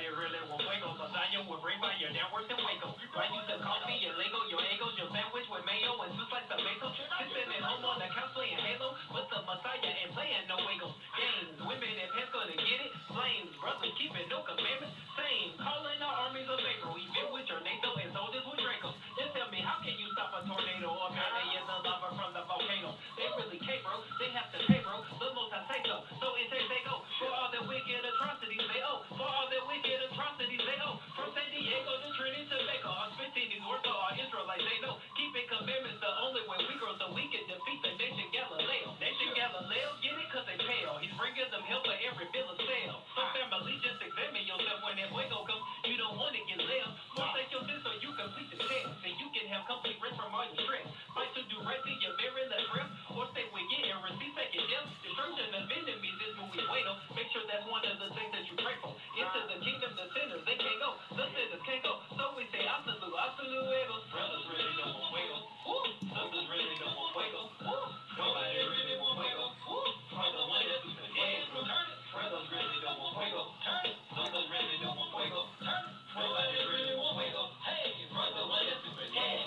really will wiggle. Lasagna will bring by your networks and wiggle. Right, you some coffee, your Lego, your egos, your sandwich with mayo and two slices of tomato. Sitting at home on the couch playing Halo with the Messiah and playing no wiggle. Games, women and pets gonna get it. Flames, brothers keeping no commandments. Same, calling the armies of April. Even with your NATO and soldiers with Draco. Just tell me, how can you stop a tornado or melee in the lava from the volcano? They really can't, bro. They have to pay, bro. The most I say so. So it says they go. For all the wicked atrocities they owe. For all the wicked atrocities they owe. From San Diego to Trinity to Baker. Our spitting these words are Israelites. They know. Keeping commandments the only way we grow so we can defeat the nation Galileo. Nation Galileo, get it? Cause they pale. He's bringing them help for every bill of sale. So family, just examine yourself when that fuego comes. You don't want to get left. Forsake your sin so you complete the test. And you can have complete rest from all your stress. Fight to do right to your very last breath. Or stay with you and receive second death. Destruction of enemies is when we wait on. Make sure that's one of the things that you pray for. Into the kingdom, the sinners, they can't go. The sinners can't go. So we say, absolute, absolute, brothers really don't want wiggle. Sisters really don't want wiggle. Nobody really want wiggle. Brother, one is the dead. Brothers really don't want wiggle. Sisters really don't want wiggle. Nobody really want wiggle. Hey, brother, one is the dead.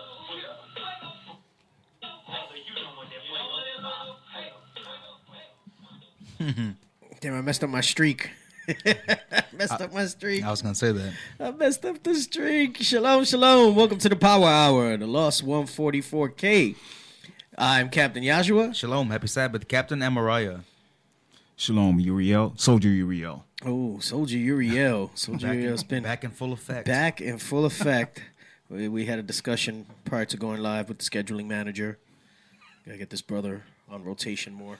Brother, you don't want that wiggle. Damn, I messed up my streak. Messed up my streak. I was going to say that. I messed up the streak. Shalom, shalom. Welcome to the Power Hour, the Lost 144K. I'm Captain Yashua. Shalom. Happy Sabbath. Captain Amariah. Shalom, Uriel. Soldier Uriel. Oh, Soldier Uriel. Soldier Uriel's been back in full effect. Back in full effect. We had a discussion prior to going live with the scheduling manager. Gotta get this brother on rotation more.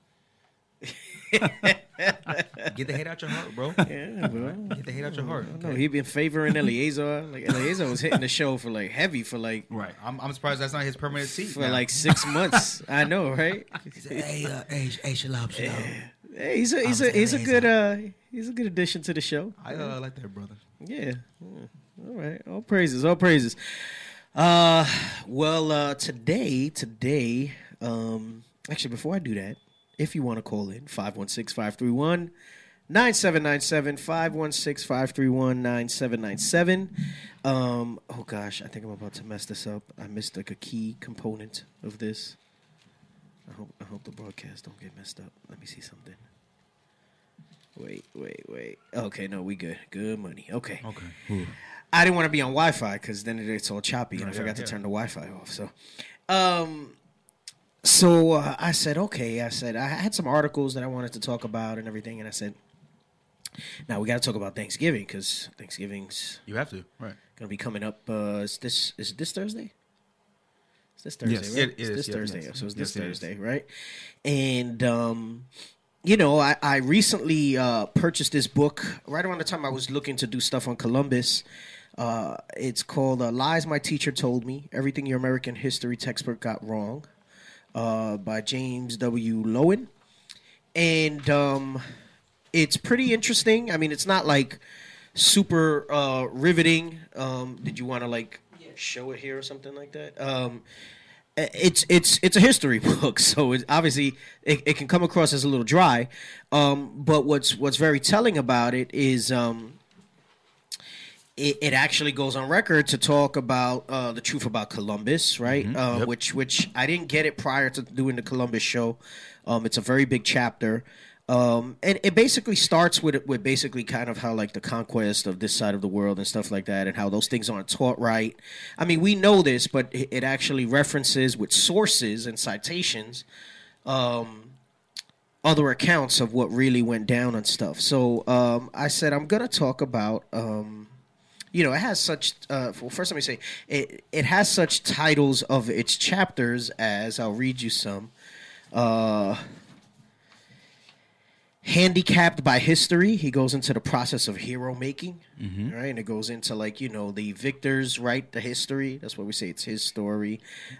Get the hate out your heart, bro. Yeah, bro. Get the hate out your heart. No, he been favoring Eliezer. Like Eliezer was hitting the show for like heavy for like. Right. I'm surprised that's not his permanent seat for like 6 months. I know, right? He said, hey, shalom. Hey, he's a good addition to the show. I like that, brother. Yeah. All right. All praises. Today, actually, before I do that, if you want to call in, 516-531-9797, 516-531-9797. Oh, gosh, I think I'm about to mess this up. I missed, like, a key component of this. I hope the broadcast don't get messed up. Let me see something. Wait. Okay, no, we good. Good money. Okay. Ooh. I didn't want to be on Wi-Fi because then it's all choppy, and I forgot to turn the Wi-Fi off. So, I said, okay. I had some articles that I wanted to talk about and everything, and I said, now we got to talk about Thanksgiving because Thanksgiving's you have to right going to be coming up. Is this Thursday? It's this Thursday, yes. right? It is this Thursday. Yes. So it's this Yes, Thursday, right? And I recently purchased this book right around the time I was looking to do stuff on Columbus. It's called Lies My Teacher Told Me, Everything Your American History Textbook Got Wrong, by James W. Lowen. And it's pretty interesting. I mean, it's not like super riveting. Did you want to like show it here or something like that? It's a history book, so it can come across as a little dry. But what's very telling about it is it actually goes on record to talk about the truth about Columbus, right? Yep. Which I didn't get it prior to doing the Columbus show. It's a very big chapter. And it basically starts with basically kind of how like the conquest of this side of the world and stuff like that, and how those things aren't taught right. I mean, we know this, but it actually references with sources and citations other accounts of what really went down and stuff. So I said I'm gonna talk about. It has such. First, let me say it has such titles of its chapters as I'll read you some. Handicapped by history, he goes into the process of hero making, right? And it goes into like the victors write the history. That's why we say it's his story.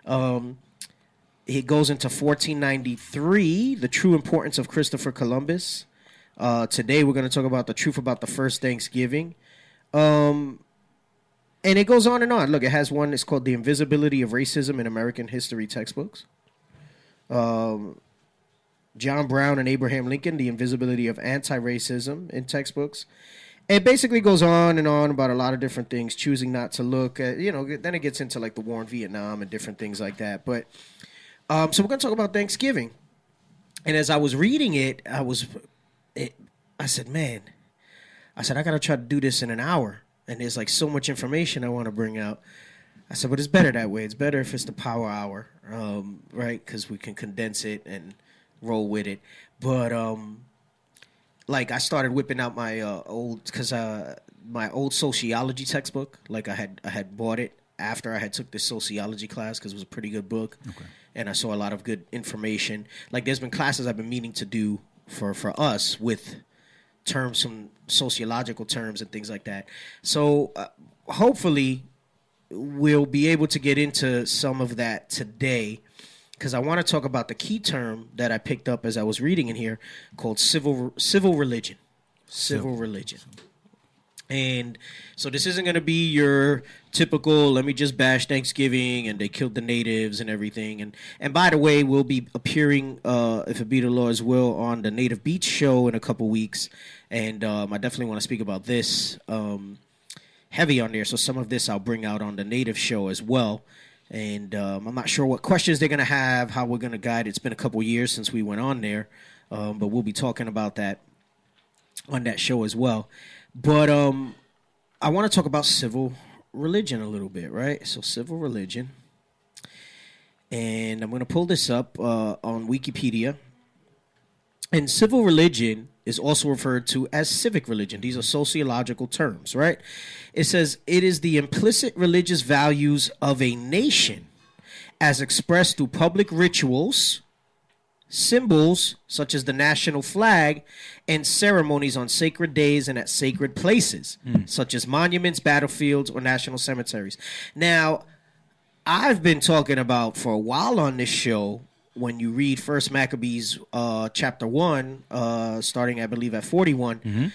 He goes into 1493, the true importance of Christopher Columbus. Today we're going to talk about the truth about the first Thanksgiving. And it goes on and on. Look, it has one. It's called The Invisibility of Racism in American History Textbooks. John Brown and Abraham Lincoln, The Invisibility of Anti-Racism in Textbooks. It basically goes on and on about a lot of different things, choosing not to look at, then it gets into like the war in Vietnam and different things like that. But so we're going to talk about Thanksgiving. And as I was reading it, I said, man, I got to try to do this in an hour. And there's like so much information I want to bring out. I said, but it's better that way. It's better if it's the power hour, right? Because we can condense it and roll with it. But like I started whipping out my my old sociology textbook. Like I had bought it after I had took this sociology class because it was a pretty good book. Okay. And I saw a lot of good information. Like there's been classes I've been meaning to do for us with terms, some sociological terms and things like that. So hopefully we'll be able to get into some of that today, because I want to talk about the key term that I picked up as I was reading in here called civil religion. Civil religion. And so this isn't going to be your typical, let me just bash Thanksgiving and they killed the natives and everything. And by the way, we'll be appearing, if it be the Lord's will, on the Native Beats show in a couple weeks. And I definitely want to speak about this heavy on there. So some of this I'll bring out on the Native show as well. And I'm not sure what questions they're going to have, how we're going to guide. It's been a couple years since we went on there. But we'll be talking about that on that show as well. But I want to talk about civil religion a little bit, right? So civil religion. And I'm going to pull this up on Wikipedia. And civil religion is also referred to as civic religion. These are sociological terms, right? It says it is the implicit religious values of a nation as expressed through public rituals, symbols such as the national flag, and ceremonies on sacred days and at sacred places, such as monuments, battlefields, or national cemeteries. Now, I've been talking about for a while on this show, when you read First Maccabees chapter 1, starting, I believe, at 41,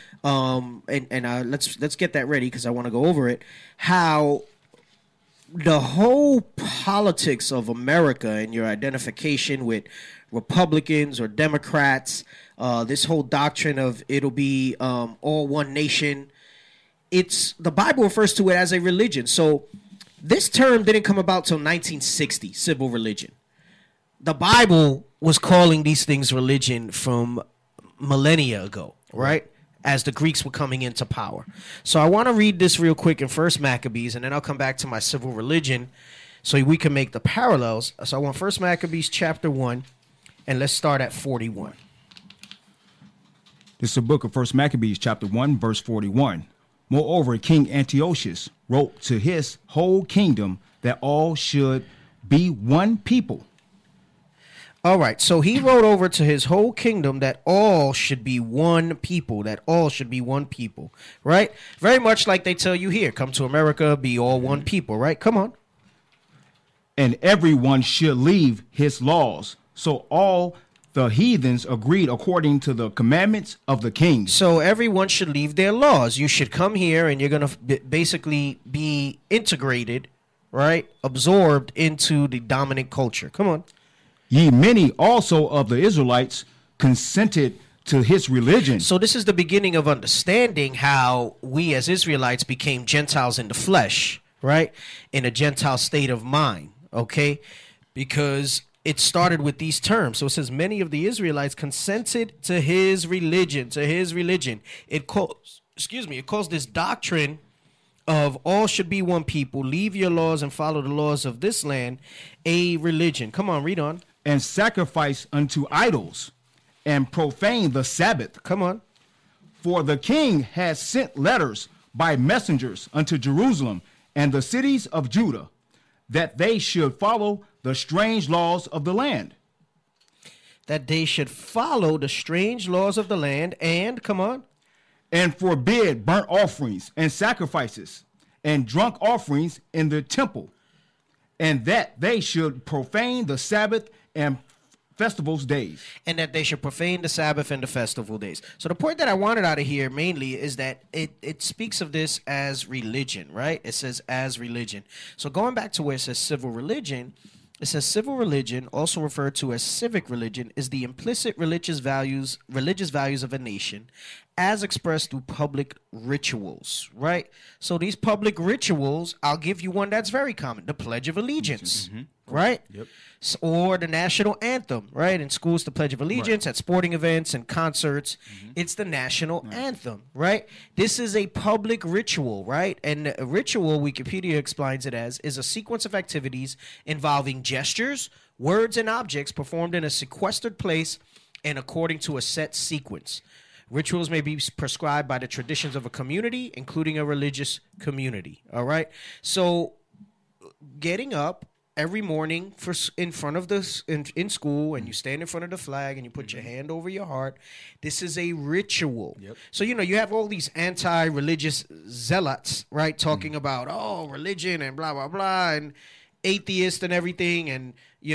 let's get that ready because I want to go over it, how the whole politics of America and your identification with Republicans or Democrats, this whole doctrine of it'll be all one nation, the Bible refers to it as a religion. So this term didn't come about till 1960, civil religion. The Bible was calling these things religion from millennia ago, right? As the Greeks were coming into power. So I want to read this real quick in First Maccabees, and then I'll come back to my civil religion so we can make the parallels. So I want First Maccabees chapter 1, and let's start at 41. This is the book of First Maccabees chapter 1, verse 41. Moreover, King Antiochus wrote to his whole kingdom that all should be one people. All right, so he wrote over to his whole kingdom that all should be one people, right? Very much like they tell you here, come to America, be all one people, right? Come on. And everyone should leave his laws. So all the heathens agreed according to the commandments of the king. So everyone should leave their laws. You should come here and you're going to basically be integrated, right? Absorbed into the dominant culture. Come on. Ye many also of the Israelites consented to his religion. So this is the beginning of understanding how we as Israelites became Gentiles in the flesh, right? In a Gentile state of mind, okay? Because it started with these terms. So it says many of the Israelites consented to his religion, It calls this doctrine of all should be one people, leave your laws and follow the laws of this land, a religion. Come on, read on. And sacrifice unto idols, and profane the Sabbath. Come on. For the king has sent letters by messengers unto Jerusalem and the cities of Judah, that they should follow the strange laws of the land. That they should follow the strange laws of the land, and, come on. And forbid burnt offerings and sacrifices, and drunk offerings in the temple, and that they should profane the Sabbath and festivals days. And that they should profane the Sabbath and the festival days. So the point that I wanted out of here mainly is that it speaks of this as religion, right? It says as religion. So going back to where it says civil religion, It says civil religion, also referred to as civic religion, is the implicit religious values of a nation as expressed through public rituals, right? So these public rituals, I'll give you one that's very common, the Pledge of Allegiance, right? Yep. Or the national anthem, right? In schools, the Pledge of Allegiance, at sporting events and concerts, it's the national anthem, right? This is a public ritual, right? And a ritual, Wikipedia explains it as, is a sequence of activities involving gestures, words, and objects performed in a sequestered place and according to a set sequence. Rituals may be prescribed by the traditions of a community, including a religious community, all right? So getting up every morning in front of this in school, and you stand in front of the flag and you put your hand over your heart. This is a ritual. Yep. So you have all these anti-religious zealots, right, talking about religion and blah blah blah, and atheists and everything, and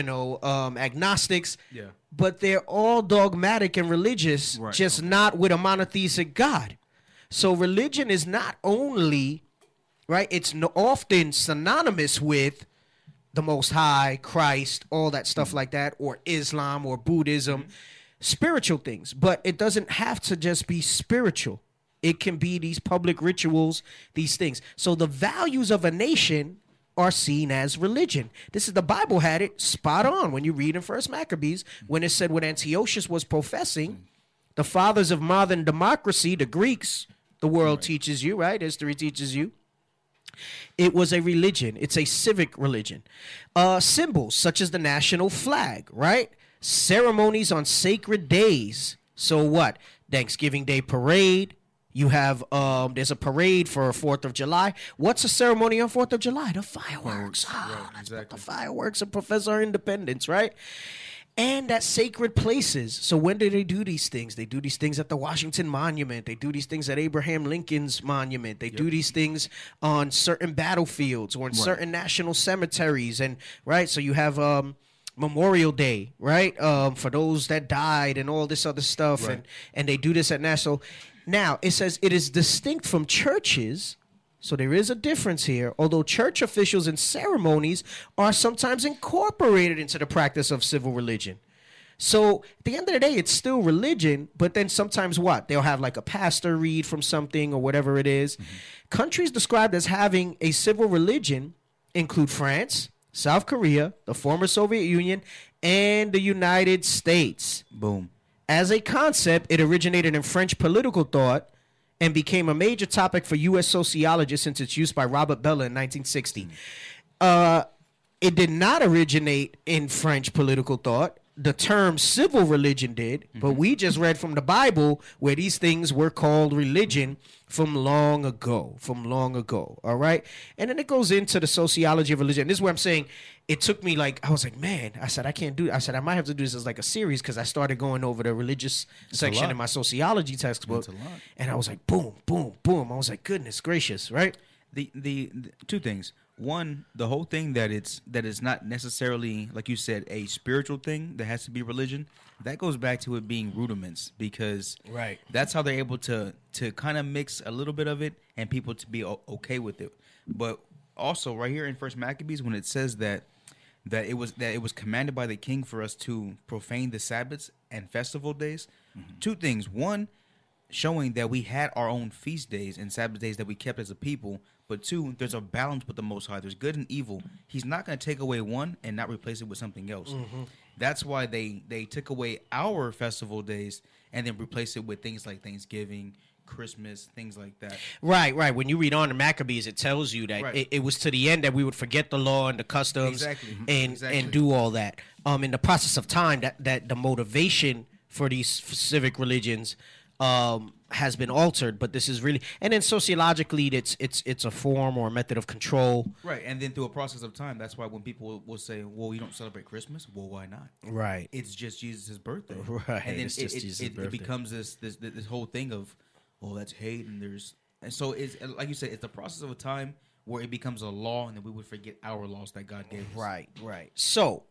agnostics. Yeah. But they're all dogmatic and religious, Right. just not with a monotheistic God. So religion is not only right; it's often synonymous with the Most High, Christ, all that stuff like that, or Islam or Buddhism, spiritual things. But it doesn't have to just be spiritual. It can be these public rituals, these things. So the values of a nation are seen as religion. The Bible had it spot on when you read in First Maccabees, when it said when Antiochus was professing, the fathers of modern democracy, the Greeks, the world teaches you, right? History teaches you. It was a religion. It's a civic religion. Symbols such as the national flag, right? Ceremonies on sacred days. So what? Thanksgiving Day parade. You have, there's a parade for 4th of July. What's a ceremony on 4th of July? The fireworks. Let's put the fireworks and profess our independence, right? And at sacred places. So when do they do these things? They do these things at the Washington Monument. They do these things at Abraham Lincoln's monument. They do these things on certain battlefields or in certain national cemeteries. And right, so you have Memorial Day, right? For those that died and all this other stuff. Right. And they do this at national. Now, it says it is distinct from churches. So there is a difference here, although church officials and ceremonies are sometimes incorporated into the practice of civil religion. So at the end of the day, it's still religion, but then sometimes what? They'll have like a pastor read from something or whatever it is. Countries described as having a civil religion include France, South Korea, the former Soviet Union, and the United States. Boom. As a concept, it originated in French political thought and became a major topic for U.S. sociologists since its use by Robert Bellah in 1960. It did not originate in French political thought. The term civil religion did, but we just read from the Bible where these things were called religion from long ago, all right? And then it goes into the sociology of religion. This is where I'm saying it took me I was like, man, I said, I can't do it. I said, I might have to do this as like a series because I started going over the religious section in my sociology textbook. And I was like, boom, boom, boom. I was like, goodness gracious, right? The two things. One, the whole thing that is not necessarily, like you said, a spiritual thing that has to be religion. That goes back to it being rudiments because that's how they're able to kind of mix a little bit of it and people to be okay with it. But also right here in First Maccabees, when it says that it was commanded by the king for us to profane the Sabbaths and festival days. Two things. One, showing that we had our own feast days and Sabbath days that we kept as a people. But two, there's a balance with the Most High. There's good and evil. He's not going to take away one and not replace it with something else. That's why they took away our festival days and then replaced it with things like Thanksgiving, Christmas, things like that. Right. When you read on the Maccabees, it tells you that it was to the end that we would forget the law and the customs and do all that. In the process of time, that the motivation for these civic religions has been altered, but this is really, and then sociologically, it's a form or a method of control. Right, and then through a process of time, that's why when people will say, "Well, you don't celebrate Christmas," well, why not? Right, it's just Jesus' birthday. Right, and then it's just Jesus' birthday. It becomes this whole thing of, well, that's hate, and so it's like you said, it's the process of a time where it becomes a law, and then we would forget our laws that God gave us. Right. So,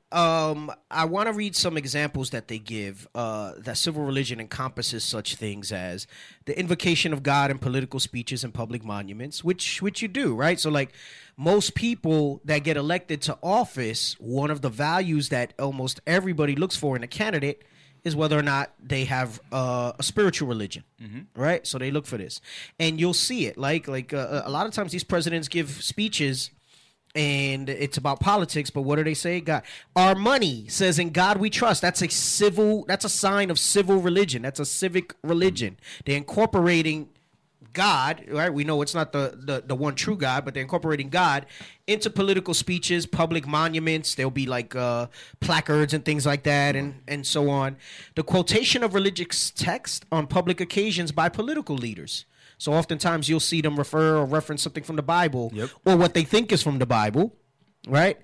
I want to read some examples that they give that civil religion encompasses such things as the invocation of God in political speeches and public monuments, which you do, right? So, like, most people that get elected to office, one of the values that almost everybody looks for in a candidate is whether or not they have a spiritual religion, right? So they look for this, and you'll see it. Like a lot of times these presidents give speeches, and it's about politics. But what do they say? God, our money says, "In God we trust." That's a sign of civil religion. That's a civic religion. They're incorporating God, right? We know it's not the one true God, but they're incorporating God into political speeches, public monuments. There'll be like placards and things like that, and so on. The quotation of religious text on public occasions by political leaders. So oftentimes you'll see them refer or reference something from the Bible, or what they think is from the Bible, right?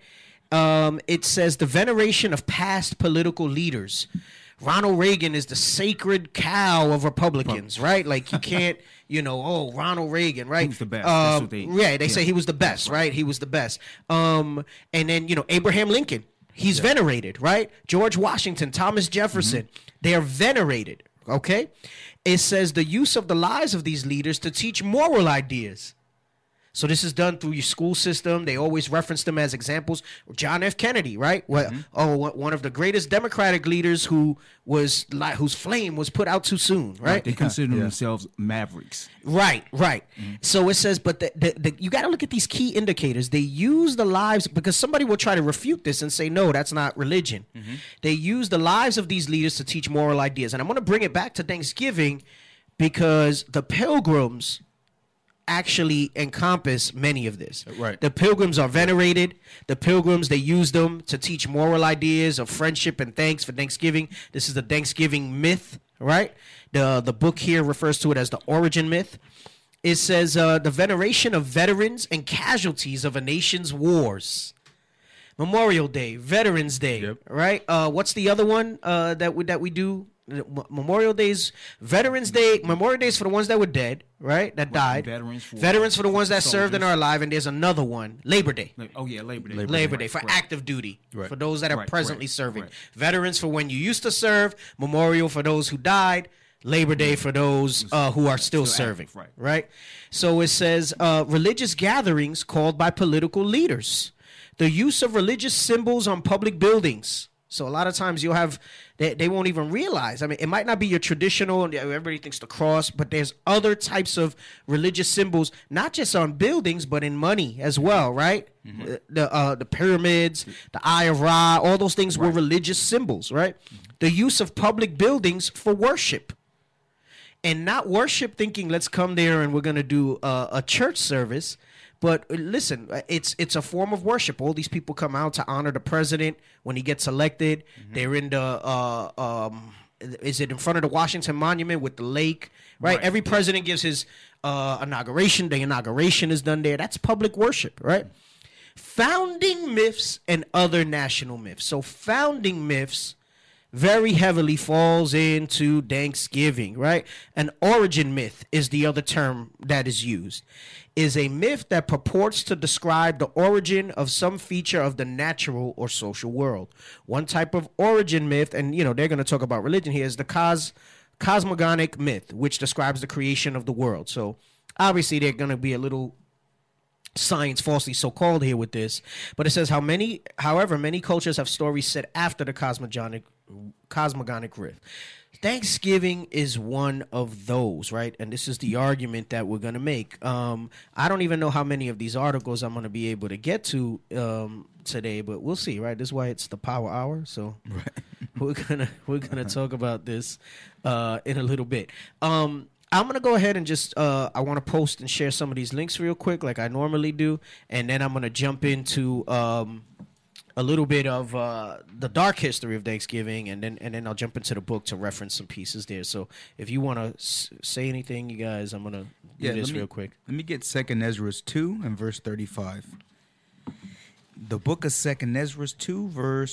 It says the veneration of past political leaders. Ronald Reagan is the sacred cow of Republicans, right? Like you can't, Ronald Reagan, right? He was the best. That's what they say he was the best, right? He was the best. And then, Abraham Lincoln, he's venerated, right? George Washington, Thomas Jefferson, they are venerated, okay? It says the use of the lives of these leaders to teach moral ideas. So this is done through your school system. They always reference them as examples. John F. Kennedy, right? One of the greatest Democratic leaders whose flame was put out too soon, right? They consider themselves mavericks. Right. So it says, but you got to look at these key indicators. They use the lives, because somebody will try to refute this and say, no, that's not religion. They use the lives of these leaders to teach moral ideas. And I'm going to bring it back to Thanksgiving, because the Pilgrims actually encompass many of this. Right. The Pilgrims are venerated. The Pilgrims, they use them to teach moral ideas of friendship and thanks for Thanksgiving. This is the Thanksgiving myth, right? The book here refers to it as the origin myth. It says the veneration of veterans and casualties of a nation's wars. Memorial Day, Veterans Day, right? What's the other one that we do? Memorial Days, Veterans Day. Memorial Days for the ones that were dead, right? That died. Veterans for the ones that served and are alive. And there's another one, Labor Day. Labor Day. Labor Day for active duty, for those that are presently serving. Veterans for when you used to serve. Memorial for those who died. Labor Day for those who are still serving, active, right? So it says religious gatherings called by political leaders. The use of religious symbols on public buildings. So a lot of times you'll have, they won't even realize. I mean, it might not be your traditional, everybody thinks the cross, but there's other types of religious symbols, not just on buildings, but in money as well, right? The pyramids, the Eye of Ra, all those things were religious symbols, right? The use of public buildings for worship. And not worship thinking, let's come there and we're going to do a church service. But listen, it's a form of worship. All these people come out to honor the president when he gets elected. They're in the is it in front of the Washington Monument with the lake, right? Every president gives his inauguration. The inauguration is done there. That's public worship, right? Founding myths and other national myths. So founding myths very heavily falls into Thanksgiving, right? An origin myth is the other term that is used. Is a myth that purports to describe the origin of some feature of the natural or social world. One type of origin myth, and they're going to talk about religion here, is the cosmogonic myth, which describes the creation of the world. So obviously they're going to be a little science falsely so-called here with this, but it says however many cultures have stories set after the cosmogonic myth. Thanksgiving is one of those, right? And this is the argument that we're going to make. I don't even know how many of these articles I'm going to be able to get to today, but we'll see, right? This is why it's the Power Hour. So we're gonna talk about this in a little bit. I'm going to go ahead and just, I want to post and share some of these links real quick like I normally do. And then I'm going to jump into a little bit of the dark history of Thanksgiving, and then I'll jump into the book to reference some pieces there. So if you want to say anything, you guys, I'm going to do this real quick. Let me get 2 Ezra 2 and verse 35. The book of 2 Ezra 2, verse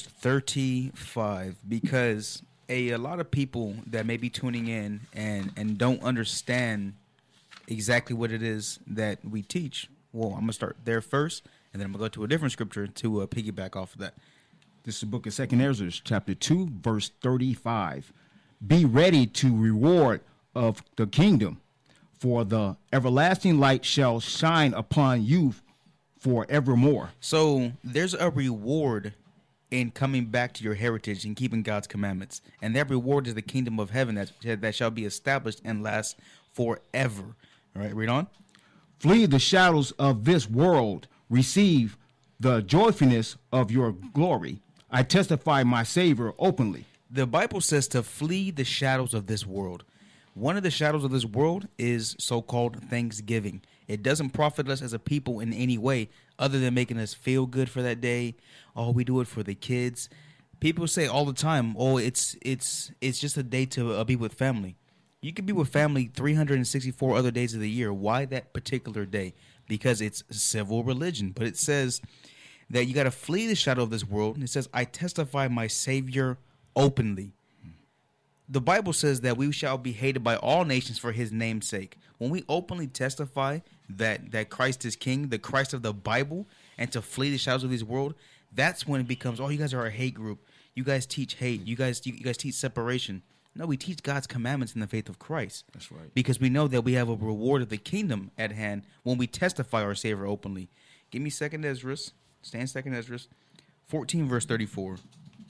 35, because a lot of people that may be tuning in and don't understand exactly what it is that we teach Well, I'm gonna start there first, and then I'm gonna go to a different scripture to piggyback off of that. This is the book of 2 Ezra, chapter 2, verse 35. Be ready to reward of the kingdom, for the everlasting light shall shine upon you forevermore. So there's a reward in coming back to your heritage and keeping God's commandments. And that reward is the kingdom of heaven that shall be established and last forever. All right, read on. Flee the shadows of this world. Receive the joyfulness of your glory. I testify my Savior openly. The Bible says to flee the shadows of this world. One of the shadows of this world is so-called Thanksgiving. It doesn't profit us as a people in any way other than making us feel good for that day. Oh, we do it for the kids. People say all the time, oh, it's just a day to be with family. You can be with family 364 other days of the year. Why that particular day? Because it's civil religion. But it says that you got to flee the shadow of this world. And it says, I testify my Savior openly. The Bible says that we shall be hated by all nations for his name's sake. When we openly testify that Christ is king, the Christ of the Bible, and to flee the shadows of this world, that's when it becomes, oh, you guys are a hate group. You guys teach hate. You guys teach separation. No, we teach God's commandments in the faith of Christ. That's right. Because we know that we have a reward of the kingdom at hand when we testify our Savior openly. Give me 2 Ezra. Stay in 2 Ezra. 14 verse 34.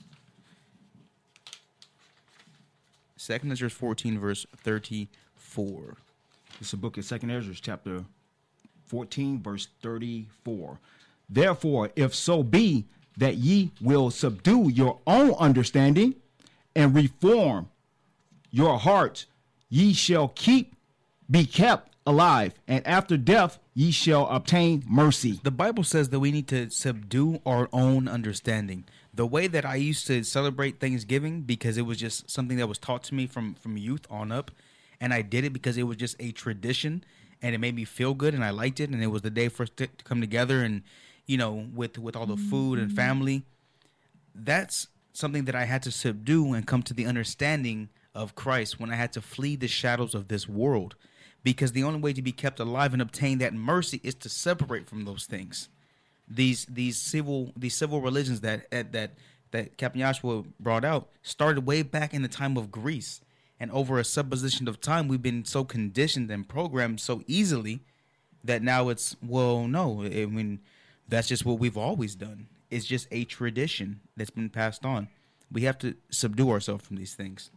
2 Ezra 14 verse 34. It's a book of 2 Ezra, chapter 14, verse 34. Therefore, if so be that ye will subdue your own understanding and reform your hearts, ye shall be kept alive, and after death ye shall obtain mercy. The Bible says that we need to subdue our own understanding. The way that I used to celebrate Thanksgiving, because it was just something that was taught to me from youth on up, and I did it because it was just a tradition, and it made me feel good, and I liked it, and it was the day for us to come together, and with all the food and family. That's something that I had to subdue and come to the understanding of Christ when I had to flee the shadows of this world, because the only way to be kept alive and obtain that mercy is to separate from those things. These civil religions that Captain Joshua brought out started way back in the time of Greece, and over a supposition of time, we've been so conditioned and programmed so easily that now it's, well, no, I mean, that's just what we've always done. It's just a tradition that's been passed on. We have to subdue ourselves from these things.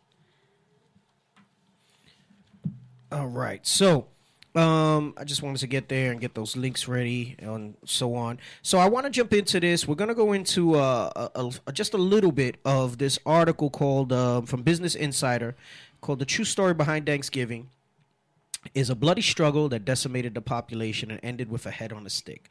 All right. So I just wanted to get there and get those links ready and so on. So I want to jump into this. We're going to go into just a little bit of this article called from Business Insider called The True Story Behind Thanksgiving is a Bloody Struggle That Decimated the Population and Ended with a Head on a Stick.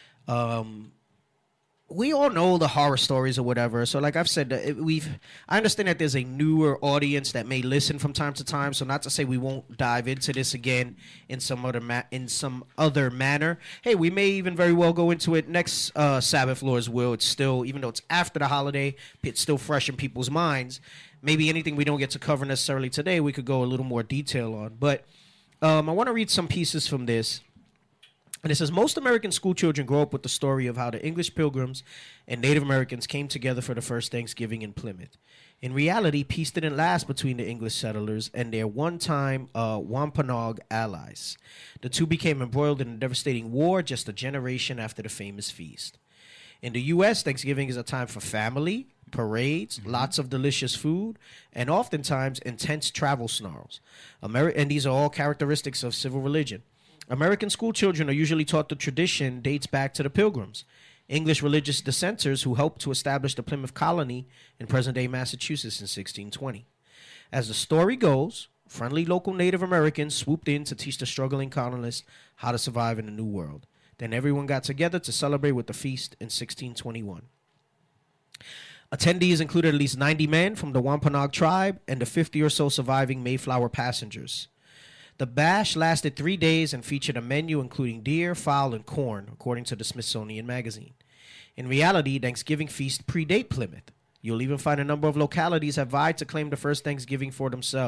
We all know the horror stories or whatever. So like I've said, I understand that there's a newer audience that may listen from time to time. So not to say we won't dive into this again in some other manner. Hey, we may even very well go into it next Sabbath, Lord's will. It's still, even though it's after the holiday, it's still fresh in people's minds. Maybe anything we don't get to cover necessarily today, we could go a little more detail on. But I want to read some pieces from this. And it says, most American school children grow up with the story of how the English Pilgrims and Native Americans came together for the first Thanksgiving in Plymouth. In reality, peace didn't last between the English settlers and their one-time Wampanoag allies. The two became embroiled in a devastating war just a generation after the famous feast. In the U.S., Thanksgiving is a time for family, parades, lots of delicious food, and oftentimes intense travel snarls. And these are all characteristics of civil religion. American school children are usually taught the tradition dates back to the Pilgrims, English religious dissenters who helped to establish the Plymouth colony in present-day Massachusetts in 1620. As the story goes, friendly local Native Americans swooped in to teach the struggling colonists how to survive in the New World. Then everyone got together to celebrate with the feast in 1621. Attendees included at least 90 men from the Wampanoag tribe and the 50 or so surviving Mayflower passengers. The bash lasted 3 days and featured a menu including deer, fowl, and corn, according to the Smithsonian Magazine. In reality, Thanksgiving feasts predate Plymouth. You'll even find a number of localities have vied to claim the first Thanksgiving for themselves.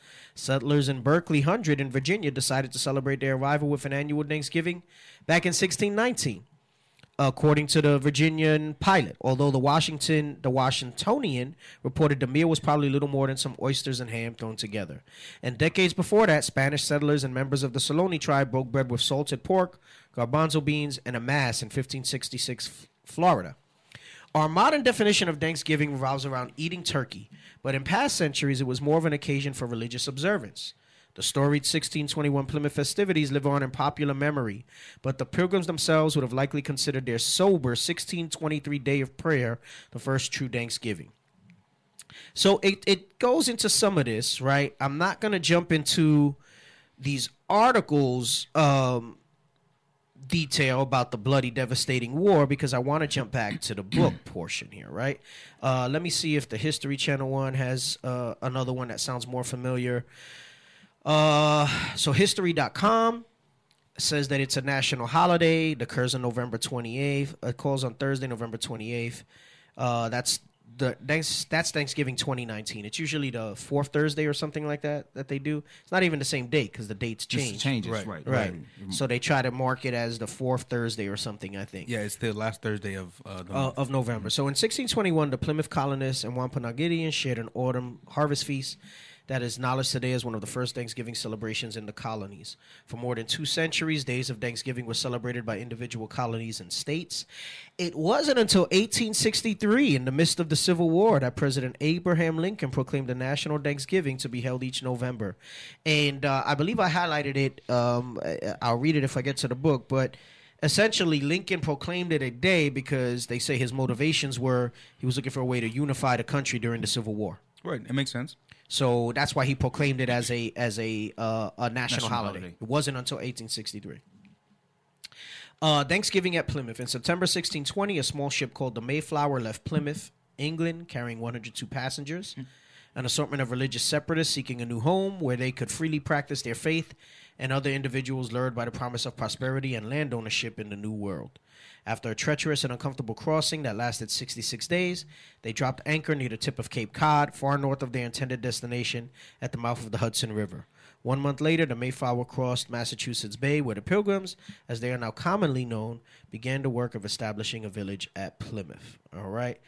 Settlers in Berkeley Hundred in Virginia decided to celebrate their arrival with an annual Thanksgiving back in 1619. According to the Virginian Pilot, although the Washingtonian reported the meal was probably little more than some oysters and ham thrown together. And decades before that, Spanish settlers and members of the Soloni tribe broke bread with salted pork, garbanzo beans, and a mass in 1566 Florida. Our modern definition of Thanksgiving revolves around eating turkey, but in past centuries it was more of an occasion for religious observance. The storied 1621 Plymouth festivities live on in popular memory, but the Pilgrims themselves would have likely considered their sober 1623 day of prayer the first true Thanksgiving. So it goes into some of this, right? I'm not going to jump into these articles detail about the bloody, devastating war because I want to jump back to the book portion here, right? Let me see if the History Channel one has another one that sounds more familiar. So history.com says that it's a national holiday. It occurs on November 28th. It calls on Thursday, November 28th. That's Thanksgiving 2019. It's usually the fourth Thursday or something like that they do. It's not even the same date because the dates change. It changes, right. So they try to mark it as the fourth Thursday or something, I think. Yeah, it's the last Thursday of November. So in 1621, the Plymouth colonists and Wampanoagidians shared an autumn harvest feast that is acknowledged today as one of the first Thanksgiving celebrations in the colonies. For more than 2 centuries, days of Thanksgiving were celebrated by individual colonies and states. It wasn't until 1863, in the midst of the Civil War, that President Abraham Lincoln proclaimed a national Thanksgiving to be held each November. And I believe I highlighted it. I'll read it if I get to the book, but essentially, Lincoln proclaimed it a day because they say his motivations were he was looking for a way to unify the country during the Civil War. Right, it makes sense. So that's why he proclaimed it as a national holiday. It wasn't until 1863. Thanksgiving at Plymouth. In September 1620, a small ship called the Mayflower left Plymouth, England, carrying 102 passengers. An assortment of religious separatists seeking a new home where they could freely practice their faith, and other individuals lured by the promise of prosperity and land ownership in the New World. After a treacherous and uncomfortable crossing that lasted 66 days, they dropped anchor near the tip of Cape Cod, far north of their intended destination at the mouth of the Hudson River. 1 month later, the Mayflower crossed Massachusetts Bay, where the Pilgrims, as they are now commonly known, began the work of establishing a village at Plymouth. All right.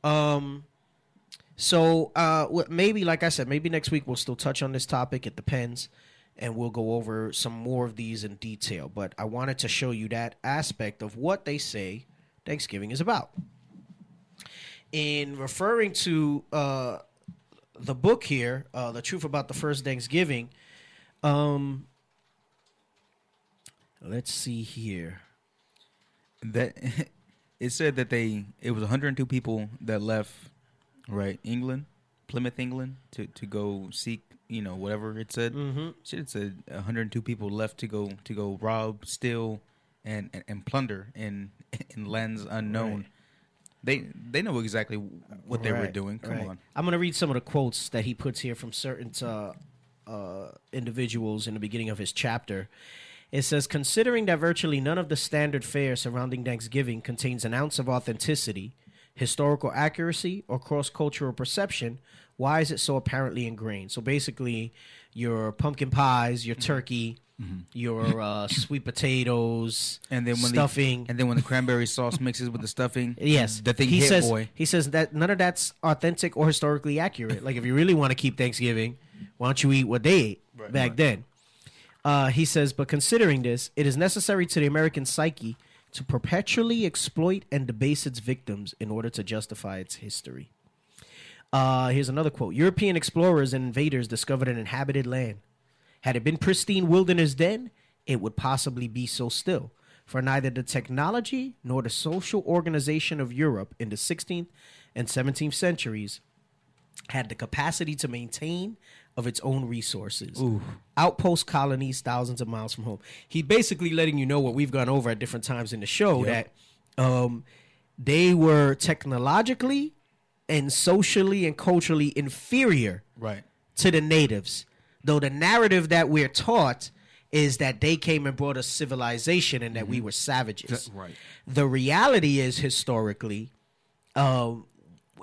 So maybe, like I said, maybe next week we'll still touch on this topic. It depends. And we'll go over some more of these in detail. But I wanted to show you that aspect of what they say Thanksgiving is about. In referring to the book here, The Truth About the First Thanksgiving, let's see here. That it said that it was 102 people that left, right, England, Plymouth, England, to go seek, whatever it said. Mm-hmm. It said 102 people left to go rob, steal, and plunder in lands unknown. Right. They know exactly what they were doing. Come on. I'm going to read some of the quotes that he puts here from certain individuals in the beginning of his chapter. It says, considering that virtually none of the standard fare surrounding Thanksgiving contains an ounce of authenticity, historical accuracy, or cross-cultural perception, why is it so apparently ingrained? So basically, your pumpkin pies, your turkey, your sweet potatoes, and then stuffing. And then when the cranberry sauce mixes with the stuffing, yes, the thing boy. He says that none of that's authentic or historically accurate. Like, if you really want to keep Thanksgiving, why don't you eat what they ate back then? He says, but considering this, it is necessary to the American psyche to perpetually exploit and debase its victims in order to justify its history. Here's another quote. European explorers and invaders discovered an inhabited land. Had it been pristine wilderness then, it would possibly be so still. For neither the technology nor the social organization of Europe in the 16th and 17th centuries had the capacity to maintain of its own resources. Ooh. Outpost colonies thousands of miles from home. He's basically letting you know what we've gone over at different times in the show, that they were technologically and socially and culturally inferior to the natives. Though the narrative that we're taught is that they came and brought us civilization and that we were savages. Right. The reality is, historically,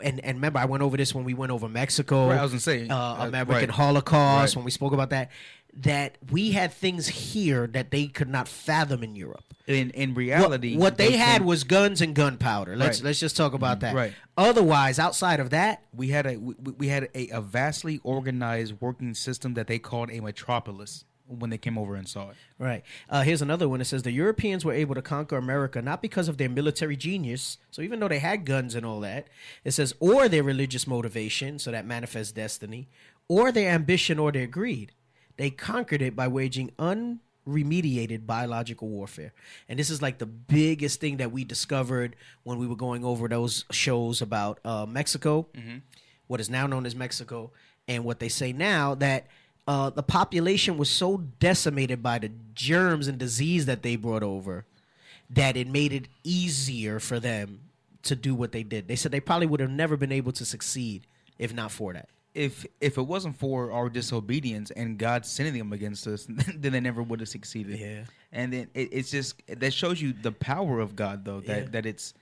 and remember, I went over this when we went over Mexico. Right, I was gonna say American Holocaust when we spoke about that. That we had things here that they could not fathom in Europe. In reality, what they had was guns and gunpowder. Let's just talk about that. Right. Otherwise, outside of that, we had a vastly organized working system that they called a metropolis when they came over and saw it. Right. Here's another one. It says the Europeans were able to conquer America not because of their military genius. So even though they had guns and all that, it says, or their religious motivation, so that manifests destiny, or their ambition or their greed. They conquered it by waging unremediated biological warfare. And this is like the biggest thing that we discovered when we were going over those shows about Mexico, what is now known as Mexico, and what they say now that the population was so decimated by the germs and disease that they brought over that it made it easier for them to do what they did. They said they probably would have never been able to succeed if not for that. If it wasn't for our disobedience and God sending them against us, then they never would have succeeded. Yeah. And then it's just that shows you the power of God, though. That it's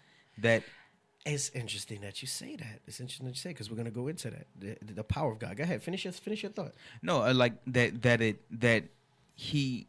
interesting that you say that. It's interesting that you say because we're gonna go into that the power of God. Go ahead, finish your thought. No, like that he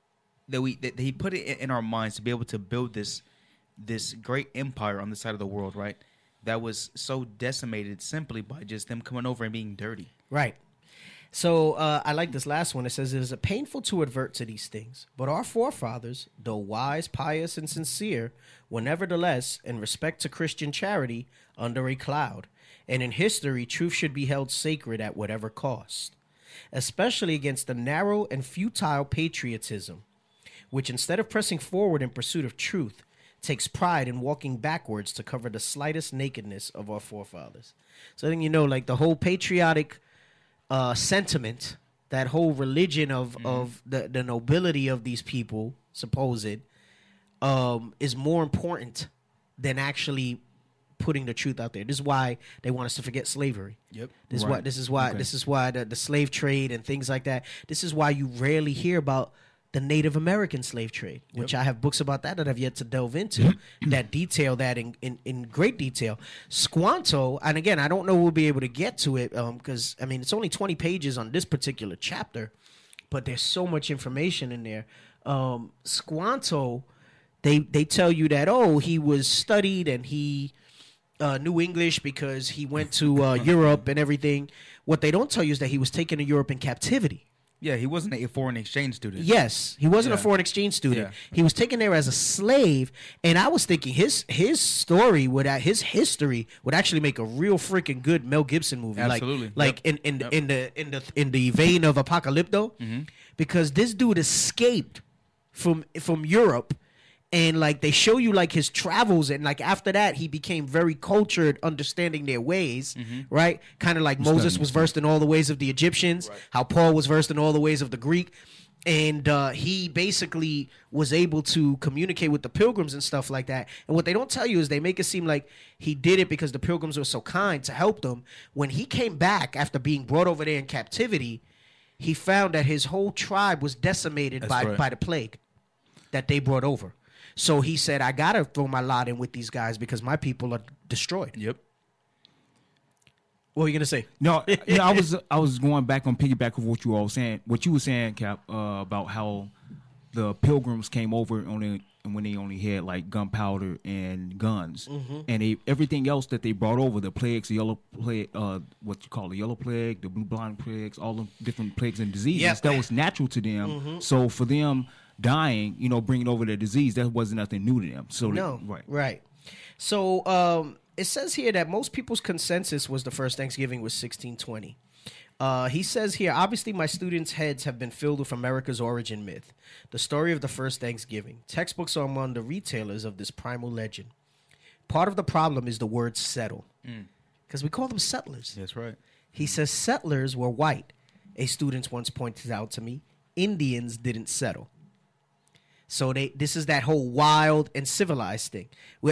put it in our minds to be able to build this great empire on the side of the world, right? That was so decimated simply by just them coming over and being dirty. Right. So I like this last one. It says, it is painful to advert to these things, but our forefathers, though wise, pious, and sincere, were nevertheless, in respect to Christian charity, under a cloud. And in history, truth should be held sacred at whatever cost, especially against the narrow and futile patriotism, which instead of pressing forward in pursuit of truth, takes pride in walking backwards to cover the slightest nakedness of our forefathers. So I think, like the whole patriotic sentiment, that whole religion of the nobility of these people, supposed, is more important than actually putting the truth out there. This is why they want us to forget slavery. Yep. This is why the slave trade and things like that. This is why you rarely hear about the Native American slave trade, which I have books about that I've yet to delve into that detail that in great detail. Squanto, and again, I don't know we'll be able to get to it because, it's only 20 pages on this particular chapter, but there's so much information in there. Squanto, they tell you that, he was studied and he knew English because he went to Europe and everything. What they don't tell you is that he was taken to Europe in captivity. Yeah, he wasn't a foreign exchange student. Yes, he wasn't a foreign exchange student. Yeah. He was taken there as a slave, and I was thinking his story his history would actually make a real freaking good Mel Gibson movie. Absolutely, in the vein of Apocalypto, because this dude escaped from Europe. And they show you his travels, and after that he became very cultured, understanding their ways, right? Kind of like Moses was versed in all the ways of the Egyptians, how Paul was versed in all the ways of the Greek, and he basically was able to communicate with the pilgrims and stuff like that. And what they don't tell you is they make it seem like he did it because the pilgrims were so kind to help them. When he came back after being brought over there in captivity, he found that his whole tribe was decimated by the plague that they brought over. So he said, I got to throw my lot in with these guys because my people are destroyed. Yep. What were you going to say? No, I was going back on piggyback of what you were all saying. What you were saying, Cap, about how the pilgrims came over when they only had gunpowder and guns. And everything else that they brought over, the plagues, the yellow plague, what you call the yellow plague, the blue blind plagues, all the different plagues and diseases, that was natural to them. So for them dying, bringing over their disease, that wasn't nothing new to them. So right. So it says here that most people's consensus was the first Thanksgiving was 1620. He says here, obviously my students' heads have been filled with America's origin myth, the story of the first Thanksgiving. Textbooks are among the retailers of this primal legend. Part of the problem is the word settle, because we call them settlers. That's right. He says settlers were white. A student once pointed out to me, Indians didn't settle. So this is that whole wild and civilized thing.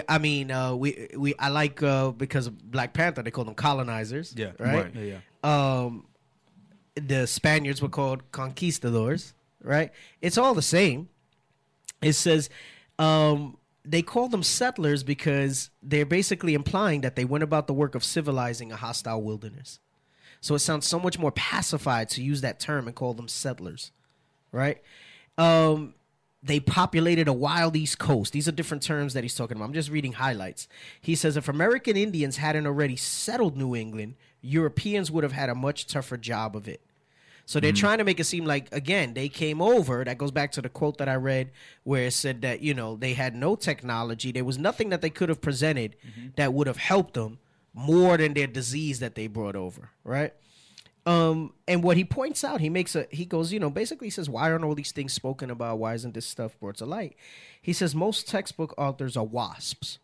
I like because of Black Panther, they call them colonizers. Yeah, right. Yeah. The Spaniards were called conquistadors. Right. It's all the same. It says they call them settlers because they're basically implying that they went about the work of civilizing a hostile wilderness. So it sounds so much more pacified to use that term and call them settlers, right? They populated a wild East Coast. These are different terms that he's talking about. I'm just reading highlights. He says if American Indians hadn't already settled New England, Europeans would have had a much tougher job of it. So they're trying to make it seem like, again, they came over. That goes back to the quote that I read where it said that, they had no technology. There was nothing that they could have presented that would have helped them more than their disease that they brought over, right? And what he points out, he goes, basically he says, why aren't all these things spoken about? Why isn't this stuff brought to light? He says most textbook authors are WASPs.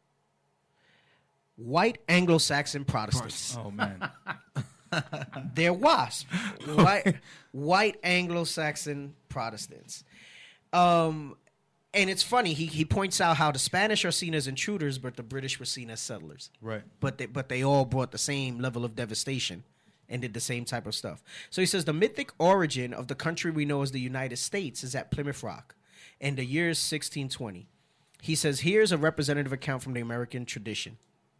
White Anglo-Saxon Protestants. Oh, man. They're WASP. White Anglo-Saxon Protestants. And it's funny, he points out how the Spanish are seen as intruders, but the British were seen as settlers. Right. But they all brought the same level of devastation and did the same type of stuff. So he says the mythic origin of the country we know as the United States is at Plymouth Rock in the year 1620. He says, here's a representative account from the American tradition.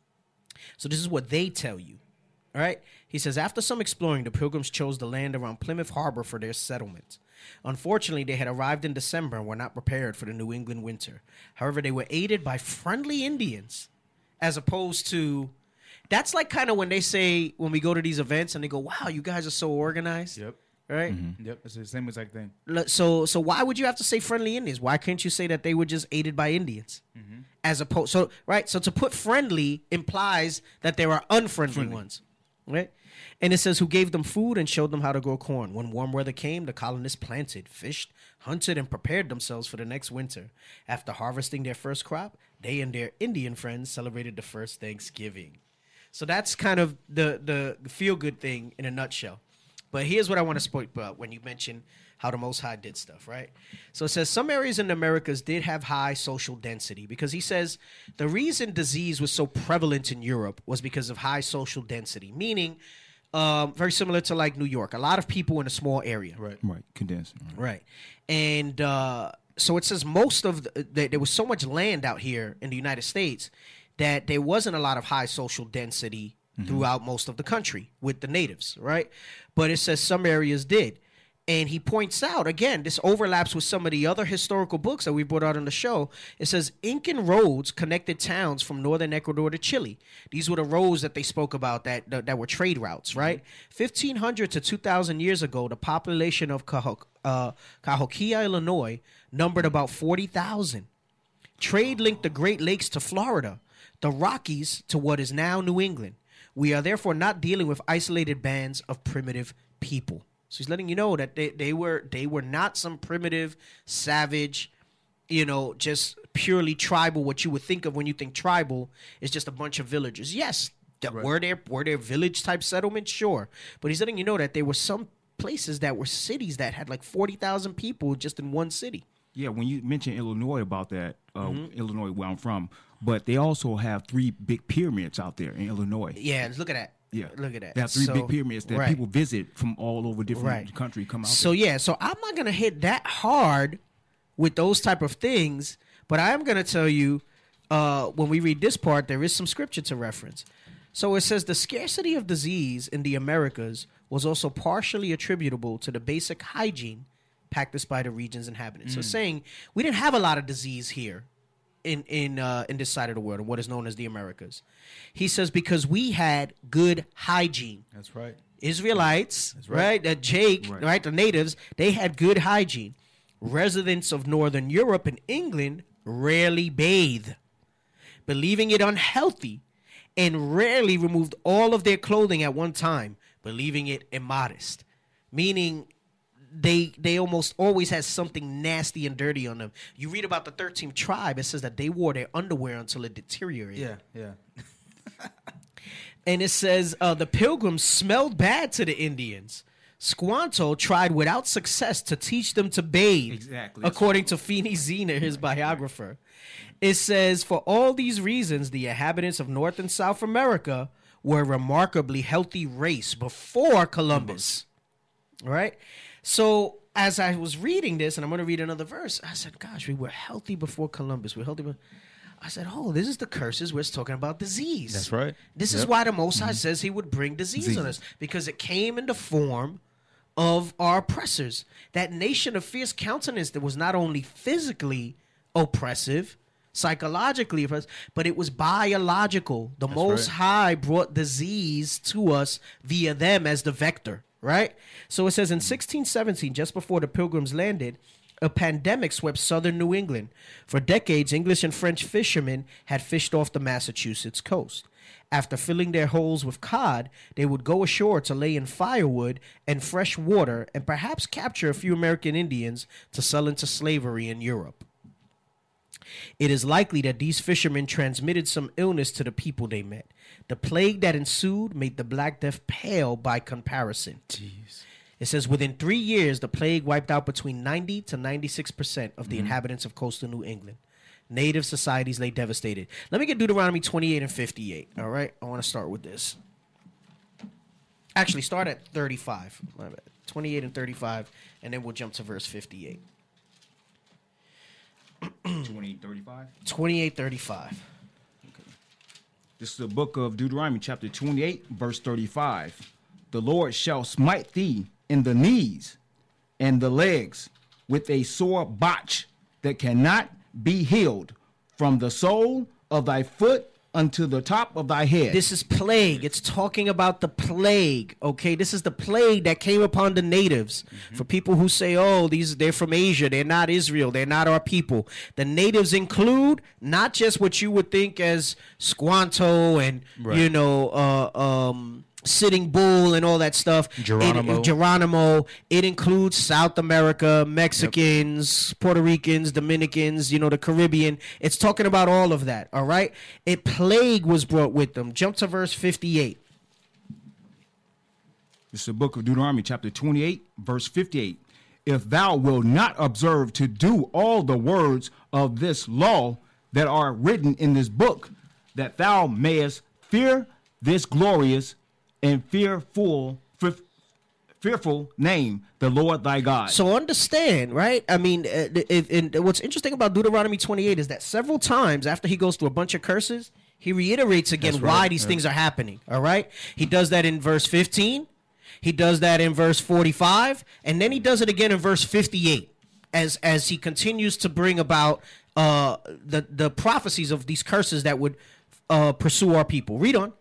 So this is what they tell you. All right? He says, after some exploring, the Pilgrims chose the land around Plymouth Harbor for their settlement. Unfortunately, they had arrived in December and were not prepared for the New England winter. However, they were aided by friendly Indians, as opposed to... That's like kind of when they say, when we go to these events and they go, wow, you guys are so organized. Yep. Right? Mm-hmm. Yep. It's the same exact thing. So why would you have to say friendly Indians? Why couldn't you say that they were just aided by Indians? Mm-hmm. As opposed... So to put friendly implies that there are unfriendly ones. Right? And it says, who gave them food and showed them how to grow corn. When warm weather came, the colonists planted, fished, hunted, and prepared themselves for the next winter. After harvesting their first crop, they and their Indian friends celebrated the first Thanksgiving. So that's kind of the feel-good thing in a nutshell. But here's what I want to speak about when you mention how the Most High did stuff, right? So it says some areas in the Americas did have high social density because he says the reason disease was so prevalent in Europe was because of high social density, meaning very similar to like New York. A lot of people in a small area. Right. Condensed. Right. And so it says there was so much land out here in the United States that there wasn't a lot of high social density throughout most of the country with the natives, right? But it says some areas did. And he points out, again, this overlaps with some of the other historical books that we brought out on the show. It says Incan roads connected towns from northern Ecuador to Chile. These were the roads that they spoke about that were trade routes, right? 1,500 to 2,000 years ago, the population of Cahokia, Illinois, numbered about 40,000. Trade linked the Great Lakes to Florida, the Rockies to what is now New England. We are therefore not dealing with isolated bands of primitive people. So he's letting you know that they were not some primitive, savage, just purely tribal. What you would think of when you think tribal is just a bunch of villagers. Yes, were there village type settlements? Sure, but he's letting you know that there were some places that were cities that had like 40,000 people just in one city. Yeah, when you mentioned Illinois about that, Illinois, where I'm from, but they also have 3 big pyramids out there in Illinois. Yeah, look at that. Yeah, look at that. They have 3 big pyramids that people visit from all over different country come out. So there. So I'm not gonna hit that hard with those type of things, but I am gonna tell you when we read this part, there is some scripture to reference. So it says the scarcity of disease in the Americas was also partially attributable to the basic hygiene practiced by the region's inhabitants. So saying we didn't have a lot of disease here in this side of the world, in what is known as the Americas. He says because we had good hygiene. That's right. Israelites, right? Right? The natives, they had good hygiene. Residents of Northern Europe and England rarely bathe, believing it unhealthy, and rarely removed all of their clothing at one time, believing it immodest. Meaning they almost always had something nasty and dirty on them. You read about the 13th tribe, it says that they wore their underwear until it deteriorated. Yeah. And it says the Pilgrims smelled bad to the Indians. Squanto tried without success to teach them to bathe, exactly, according to Feeney Zena, his biographer. It says, for all these reasons, the inhabitants of North and South America were a remarkably healthy race before Columbus. Right? So as I was reading this, and I'm going to read another verse, I said, gosh, we were healthy before Columbus. We were healthy. I said, oh, this is the curses where it's talking about disease. That's right. This is why the Most High says he would bring disease on us, because it came in the form of our oppressors. That nation of fierce countenance that was not only physically oppressive, psychologically oppressive, but it was biological. The Most High brought disease to us via them as the vector. Right? So it says in 1617, just before the Pilgrims landed, a pandemic swept southern New England. For decades, English and French fishermen had fished off the Massachusetts coast. After filling their holes with cod, they would go ashore to lay in firewood and fresh water and perhaps capture a few American Indians to sell into slavery in Europe. It is likely that these fishermen transmitted some illness to the people they met. The plague that ensued made the Black Death pale by comparison. Jeez. It says within 3 years, the plague wiped out between 90 to 96% of the inhabitants of coastal New England. Native societies lay devastated. Let me get Deuteronomy 28 and 58. All right? I want to start with this. Actually, start at 35. My bad. 28 and 35, and then we'll jump to verse 58. 28:35. 28:35. This is the book of Deuteronomy, chapter 28, verse 35. The Lord shall smite thee in the knees and the legs with a sore botch that cannot be healed from the sole of thy foot unto the top of thy head. This is plague. It's talking about the plague. Okay, this is the plague that came upon the natives. For people who say, "Oh, they're from Asia. They're not Israel. They're not our people." The natives include not just what you would think as Squanto and Sitting Bull and all that stuff. Geronimo. It includes South America, Mexicans, Puerto Ricans, Dominicans, the Caribbean. It's talking about all of that, all right? A plague was brought with them. Jump to verse 58. This is the book of Deuteronomy, chapter 28, verse 58. If thou wilt not observe to do all the words of this law that are written in this book, that thou mayest fear this glorious and fearful name, the Lord thy God. So understand, right? I mean, what's interesting about Deuteronomy 28 is that several times after he goes through a bunch of curses, he reiterates again why these things are happening, all right? He does that in verse 15. He does that in verse 45. And then he does it again in verse 58 as he continues to bring about the prophecies of these curses that would pursue our people. Read on.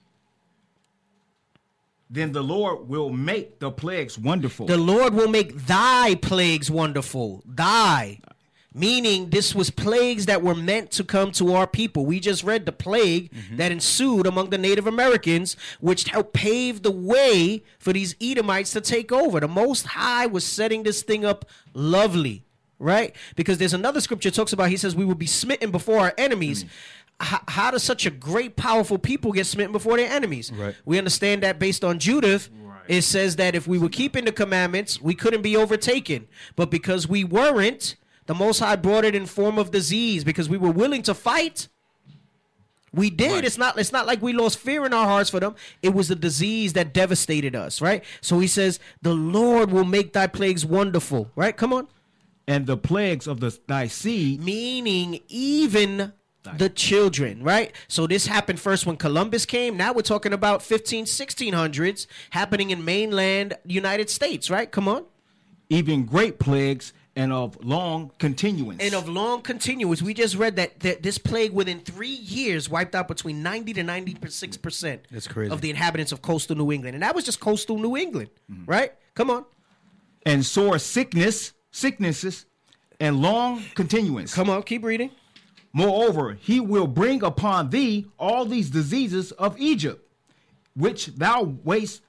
Then the Lord will make the plagues wonderful. The Lord will make thy plagues wonderful. Thy. Meaning this was plagues that were meant to come to our people. We just read the plague that ensued among the Native Americans, which helped pave the way for these Edomites to take over. The Most High was setting this thing up lovely, right? Because there's another scripture that talks about, he says, we will be smitten before our enemies. How does such a great, powerful people get smitten before their enemies? Right. We understand that based on Judith, it says that if we were keeping the commandments, we couldn't be overtaken. But because we weren't, the Most High brought it in form of disease. Because we were willing to fight, we did. Right. It's not like we lost fear in our hearts for them. It was the disease that devastated us, right? So he says, the Lord will make thy plagues wonderful, right? Come on. And the plagues of thy seed. Meaning even the children, right? So this happened first when Columbus came. Now we're talking about 1600s happening in mainland United States, right? Come on. Even great plagues and of long continuance. We just read that this plague within 3 years wiped out between 90 to 96% That's crazy. of the inhabitants of coastal New England. And that was just coastal New England, right? Come on. And sore sicknesses and long continuance. Come on, keep reading. Moreover, he will bring upon thee all these diseases of Egypt, which thou was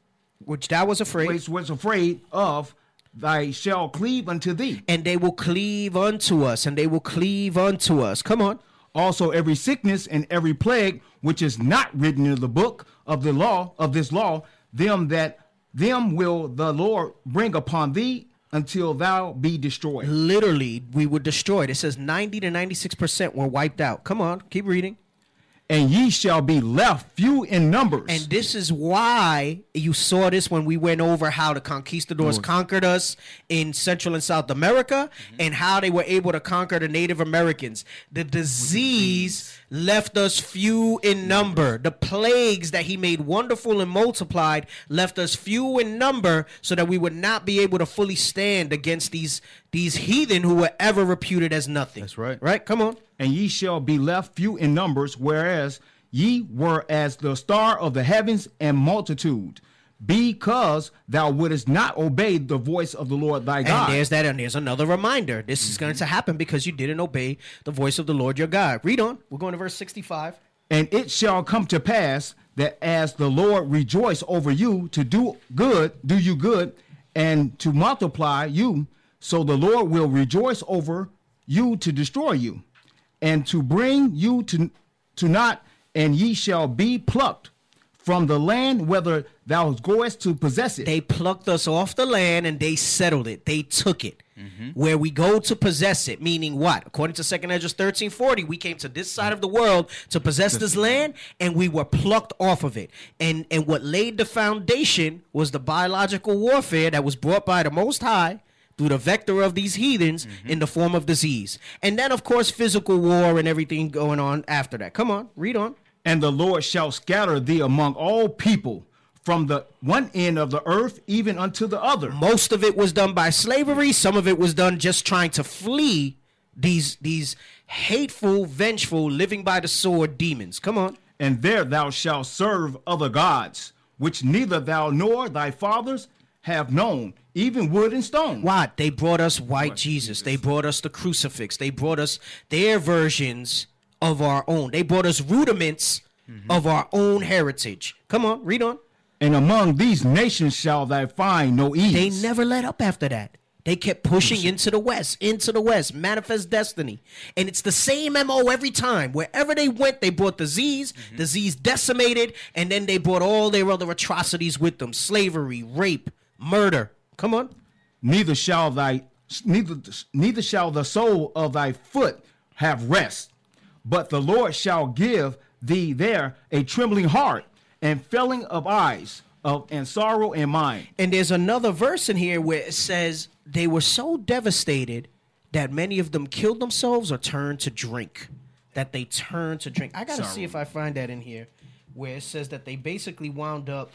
afraid of, thy shall cleave unto thee. And they will cleave unto us, Come on. Also every sickness and every plague, which is not written in the book of the law, of this law, them will the Lord bring upon thee, until thou be destroyed. Literally, we were destroyed. It says 90 to 96% were wiped out. Come on, keep reading. and ye shall be left few in numbers. And this is why you saw this when we went over how the conquistadors conquered us in Central and South America, and how they were able to conquer the Native Americans. The disease left us few in number. The plagues that he made wonderful and multiplied left us few in number, so that we would not be able to fully stand against these heathen who were ever reputed as nothing. That's right. Right? Come on. And ye shall be left few in numbers, whereas ye were as the star of the heavens and multitude, because thou wouldest not obey the voice of the Lord thy God. And there's another reminder. This is going to happen because you didn't obey the voice of the Lord your God. Read on. We're going to verse 65. And it shall come to pass that as the Lord rejoice over you to do you good, and to multiply you, so the Lord will rejoice over you to destroy you, and to bring you to naught, and ye shall be plucked from the land whither thou goest to possess it. They plucked us off the land and they settled it. They took it. Where we go to possess it, meaning what? According to 2 Ezra 13:40, we came to this side of the world to possess this land, and we were plucked off of it. And what laid the foundation was the biological warfare that was brought by the Most High through the vector of these heathens in the form of disease. And then, of course, physical war and everything going on after that. Come on, read on. And the Lord shall scatter thee among all people, from the one end of the earth even unto the other. Most of it was done by slavery. Some of it was done just trying to flee these hateful, vengeful, living by the sword demons. Come on. And there thou shalt serve other gods, which neither thou nor thy fathers have known, even wood and stone. What? They brought us white Jesus. They brought us the crucifix. They brought us their versions of our own. They brought us rudiments of our own heritage. Come on, read on. And among these nations shall thou find no ease. They never let up after that. They kept pushing into the west, manifest destiny. And it's the same MO every time. Wherever they went, they brought disease, disease decimated, and then they brought all their other atrocities with them. Slavery, rape, murder. Come on. Neither shall the sole of thy foot have rest, but the Lord shall give thee there a trembling heart, and failing of eyes, and sorrow in mind. And there's another verse in here where it says they were so devastated that many of them killed themselves or turned to drink. That they turned to drink. I got to see if I find that in here, where it says that they basically wound up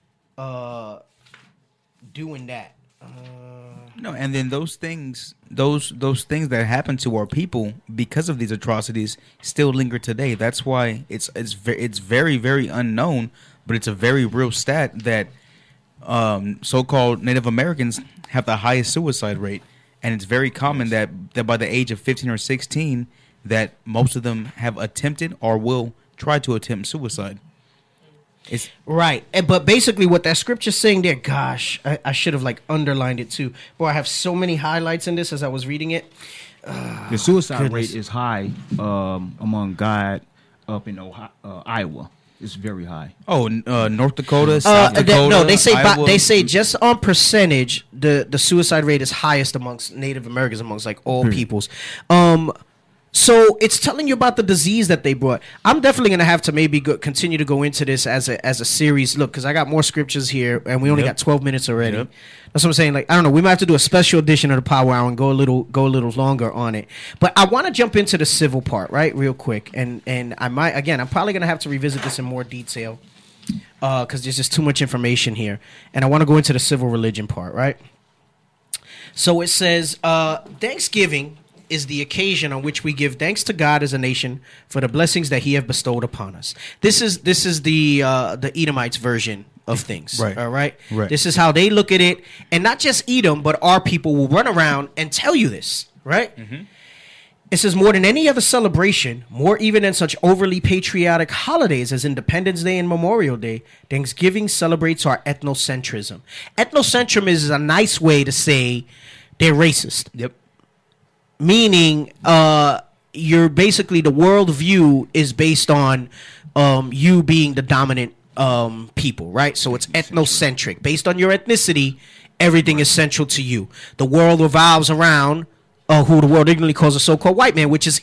doing that. No, and then those things that happen to our people because of these atrocities still linger today. That's why it's very, very unknown, but it's a very real stat that so-called Native Americans have the highest suicide rate, and it's very common that by the age of 15 or 16, that most of them have attempted or will try to attempt suicide. It's right. But basically what that scripture's saying there, gosh, I should have underlined it too. Boy, I have so many highlights in this as I was reading it. The suicide rate is high among God up in Iowa. It's very high. Oh, North Dakota, South Dakota. No, they Iowa. they say just on percentage, the suicide rate is highest amongst Native Americans, amongst all peoples. So it's telling you about the disease that they brought. I'm definitely going to have to maybe continue to go into this as a series. Look, because I got more scriptures here, and we only got 12 minutes already. Yep. That's what I'm saying. I don't know. We might have to do a special edition of the Power Hour and go a little longer on it. But I want to jump into the civil part, right, real quick. And I might, again, I'm probably going to have to revisit this in more detail because there's just too much information here. And I want to go into the civil religion part, right? So it says, Thanksgiving is the occasion on which we give thanks to God as a nation for the blessings that He have bestowed upon us. This is the Edomites version of things. Right. All right? Right. This is how they look at it, and not just Edom, but our people will run around and tell you this. Right? Mm-hmm. It says more than any other celebration, more even than such overly patriotic holidays as Independence Day and Memorial Day, Thanksgiving celebrates our ethnocentrism. Ethnocentrism is a nice way to say they're racist. Yep. Meaning, you're basically the worldview is based on you being the dominant people, right? So it's ethnocentric. Based on your ethnicity, everything is central to you. The world revolves around who the world ignorantly calls a so-called white man, which is Edom,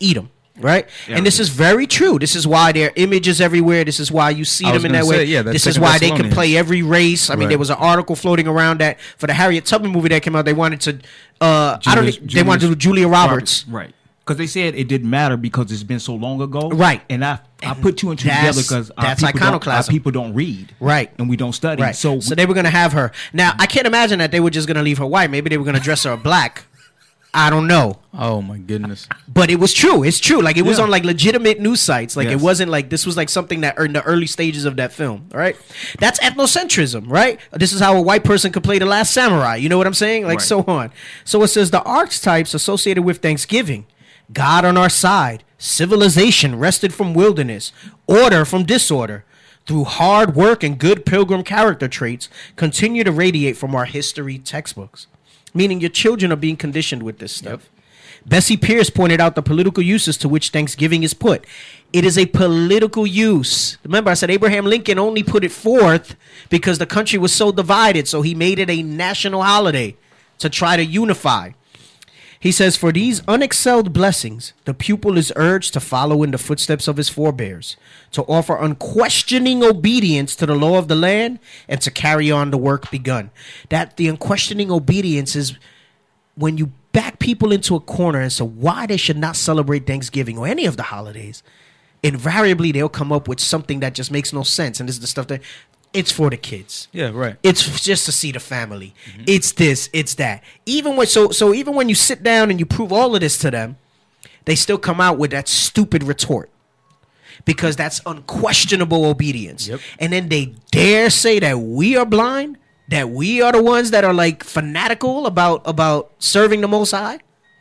Right? Yeah. And this is very true. This is why there are images everywhere. This is why you see I was them in gonna that way. say, yeah, that's this is Second why they can Thessalonians. play every race. I mean, Right. there was an article floating around that for the Harriet Tubman movie that came out, they wanted to they wanted to do Julia Roberts. Right. Because they said it didn't matter because it's been so long ago. Right. And I put two and two That's- together because that's our iconoclasm. people don't read. Right. And we don't study. Right. So they were going to have her. Now, I can't imagine that they were just going to leave her white. Maybe they were going to dress her black. I don't know. Oh my goodness. But it was true. It's true. Like, it was Yeah. on, like, legitimate news sites. Like, it Yes. wasn't like this was, like, something that in the early stages of that film. All right? That's ethnocentrism, right? This is how a white person could play The Last Samurai. You know what I'm saying? Like, Right. so on. So it says the archetypes associated with Thanksgiving, God on our side, civilization wrested from wilderness, order from disorder, through hard work and good pilgrim character traits, continue to radiate from our history textbooks. Meaning your children are being conditioned with this stuff. Bessie Pierce pointed out the political uses to which Thanksgiving is put. It is a political use. Remember, I said Abraham Lincoln only put it forth because the country was so divided, so he made it a national holiday to try to unify. He says, for these unexcelled blessings, the pupil is urged to follow in the footsteps of his forebears, to offer unquestioning obedience to the law of the land, and to carry on the work begun. That the unquestioning obedience is when you back people into a corner and say why they should not celebrate Thanksgiving or any of the holidays. Invariably, they'll come up with something that just makes no sense. And this is the stuff that it's for the kids. Yeah, right. It's just to see the family. It's this, it's that. Even when so even when you sit down and you prove all of this to them, they still come out with that stupid retort. Because that's unquestionable obedience. Yep. And then they dare say that we are blind, that we are the ones that are like fanatical about serving the Most High.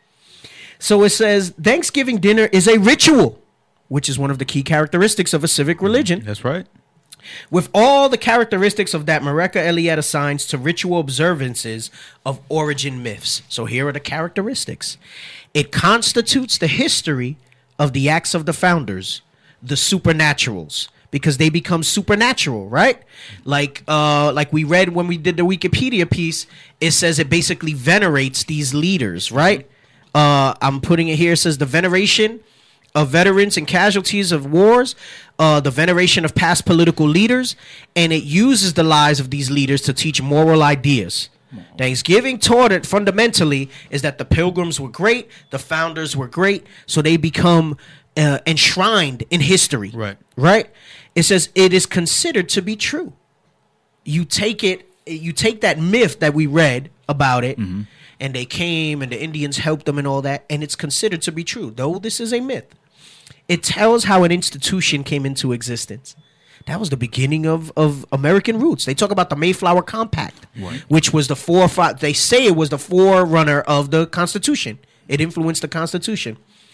So it says Thanksgiving dinner is a ritual, which is one of the key characteristics of a civic religion, That's right. with all the characteristics of that Mareka Eliot assigns to ritual observances of origin myths. So here are the characteristics. It constitutes the history of the acts of the founders, the supernaturals, because they become supernatural, right? Like we read when we did the Wikipedia piece, it says it basically venerates these leaders, right? I'm putting it here. It says the veneration of veterans and casualties of wars, the veneration of past political leaders, and it uses the lives of these leaders to teach moral ideas. Thanksgiving taught it fundamentally is that the Pilgrims were great, the founders were great, so they become enshrined in history. Right. Right? It says it is considered to be true. You take that myth that we read about it, and they came and the Indians helped them and all that, and it's considered to be true, though this is a myth. It tells how an institution came into existence. That was the beginning of American roots. They talk about the Mayflower Compact, which was they say it was the forerunner of the Constitution. It influenced the Constitution.